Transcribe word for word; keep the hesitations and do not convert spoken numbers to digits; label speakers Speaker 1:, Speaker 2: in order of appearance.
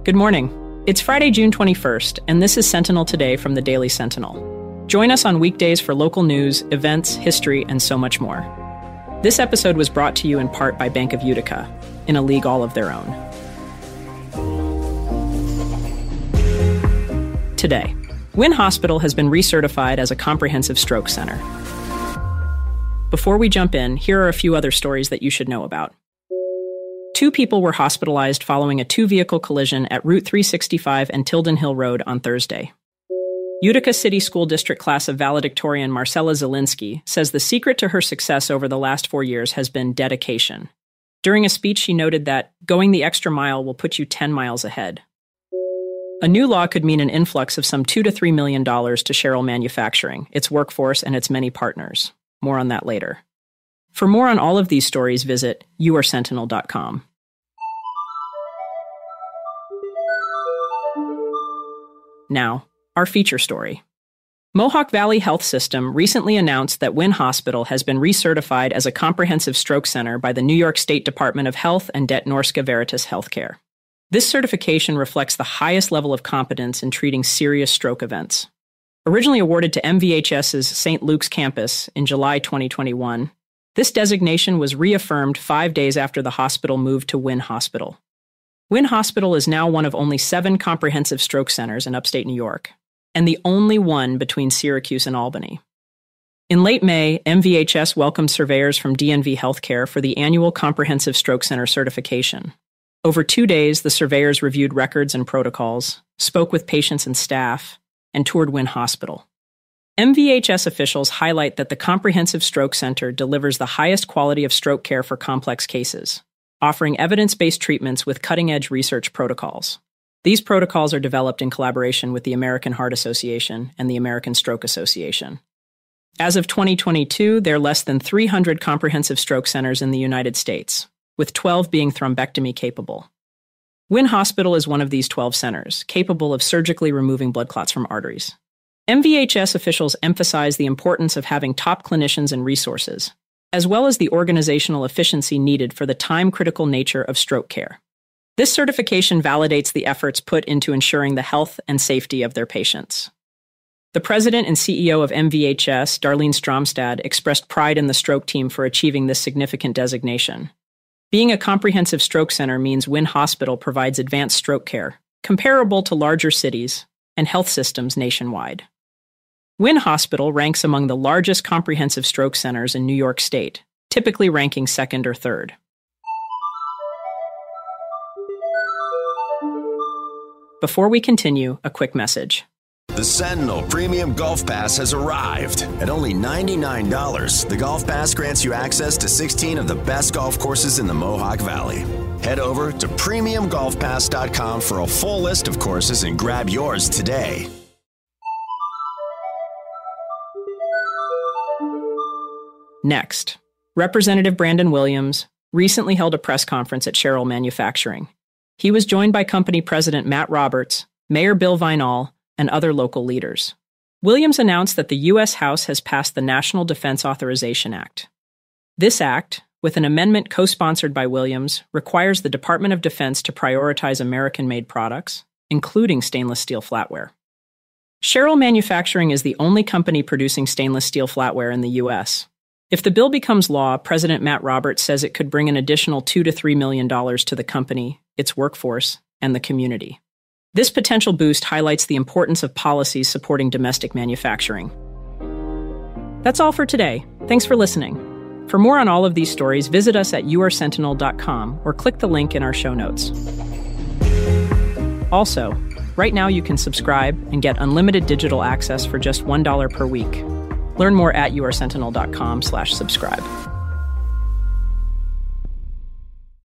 Speaker 1: Good morning. It's Friday, June twenty-first, and this is Sentinel Today from the Daily Sentinel. Join us on weekdays for local news, events, history, and so much more. This episode was brought to you in part by Bank of Utica, in a league all of their own. Today, Wynn Hospital has been recertified as a comprehensive stroke center. Before we jump in, here are a few other stories that you should know about. Two people were hospitalized following a two-vehicle collision at Route three sixty-five and Tilden Hill Road on Thursday. Utica City School District class of valedictorian Marcella Zielinski says the secret to her success over the last four years has been dedication. During a speech, she noted that going the extra mile will put you ten miles ahead. A new law could mean an influx of some two to three million dollars to Sherrill Manufacturing, its workforce, and its many partners. More on that later. For more on all of these stories, visit you are sentinel dot com. Now, our feature story. Mohawk Valley Health System recently announced that Wynn Hospital has been recertified as a comprehensive stroke center by the New York State Department of Health and Det Norske Veritas Healthcare. This certification reflects the highest level of competence in treating serious stroke events. Originally awarded to M V H S's Saint Luke's campus in July twenty twenty-one, this designation was reaffirmed five days after the hospital moved to Wynn Hospital. Wynn Hospital is now one of only seven comprehensive stroke centers in upstate New York, and the only one between Syracuse and Albany. In late May, M V H S welcomed surveyors from D N V Healthcare for the annual Comprehensive Stroke Center certification. Over two days, the surveyors reviewed records and protocols, spoke with patients and staff, and toured Wynn Hospital. M V H S officials highlight that the Comprehensive Stroke Center delivers the highest quality of stroke care for complex cases, offering evidence-based treatments with cutting-edge research protocols. These protocols are developed in collaboration with the American Heart Association and the American Stroke Association. As of twenty twenty-two, there are less than three hundred comprehensive stroke centers in the United States, with twelve being thrombectomy capable. Wynn Hospital is one of these twelve centers, capable of surgically removing blood clots from arteries. M V H S officials emphasize the importance of having top clinicians and resources, as well as the organizational efficiency needed for the time-critical nature of stroke care. This certification validates the efforts put into ensuring the health and safety of their patients. The president and C E O of M V H S, Darlene Stromstad, expressed pride in the stroke team for achieving this significant designation. Being a comprehensive stroke center means Wynn Hospital provides advanced stroke care, comparable to larger cities and health systems nationwide. Wynn Hospital ranks among the largest comprehensive stroke centers in New York State, typically ranking second or third. Before we continue, a quick message.
Speaker 2: The Sentinel Premium Golf Pass has arrived. At only ninety-nine dollars, the Golf Pass grants you access to sixteen of the best golf courses in the Mohawk Valley. Head over to premium golf pass dot com for a full list of courses and grab yours today.
Speaker 1: Next, Representative Brandon Williams recently held a press conference at Sherrill Manufacturing. He was joined by company president Matt Roberts, Mayor Bill Vinall, and other local leaders. Williams announced that the U S House has passed the National Defense Authorization Act. This act, with an amendment co-sponsored by Williams, requires the Department of Defense to prioritize American-made products, including stainless steel flatware. Sherrill Manufacturing is the only company producing stainless steel flatware in the U S. If the bill becomes law, President Matt Roberts says it could bring an additional two to three million dollars to the company, its workforce, and the community. This potential boost highlights the importance of policies supporting domestic manufacturing. That's all for today. Thanks for listening. For more on all of these stories, visit us at you are sentinel dot com or click the link in our show notes. Also, right now you can subscribe and get unlimited digital access for just one dollar per week. Learn more at you are sentinel dot com slash subscribe.